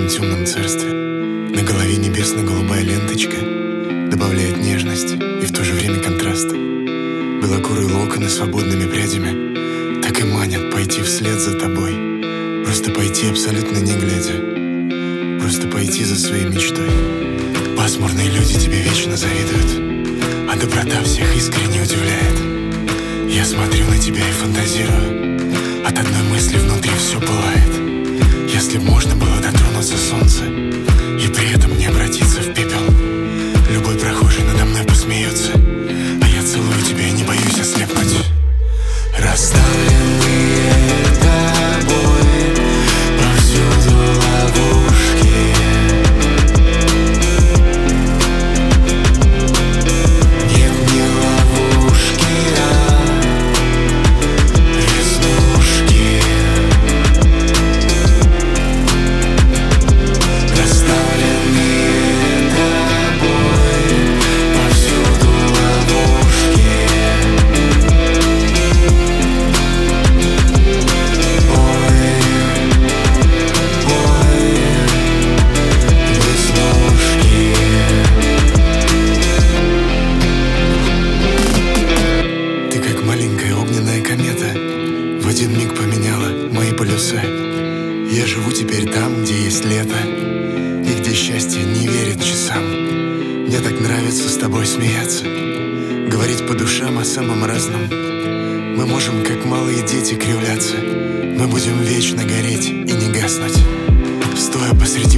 темном царстве. На голове небесно-голубая ленточка добавляет нежность и в то же время контраст. Белокурые локоны свободными прядями так и манят пойти вслед за тобой. Просто пойти абсолютно не глядя, просто пойти за своей мечтой. Пасмурные люди тебе вечно завидуют, а доброта всех искренне удивляет. Я смотрю на тебя и фантазирую, от одной мысли внутри все пылает. Если б можно было дотронуться солнца и при этом не обратиться в пепел, любой прохожий надо мной посмеется, а я целую тебя и не боюсь ослепнуть. Расставленные тобой повсюду ловушки, нет, не ловушки, а веснушки. Расставленные тобой повсюду ловушки. Ты как маленькая огненная комета, в один миг поменяла мои полюса. Я живу теперь там, где есть лето, и где счастье не верит часам. Мне так нравится с тобой смеяться, говорить по душам о самом разном. Мы можем, как малые дети, кривляться. Мы будем вечно гореть и не гаснуть, стоя посреди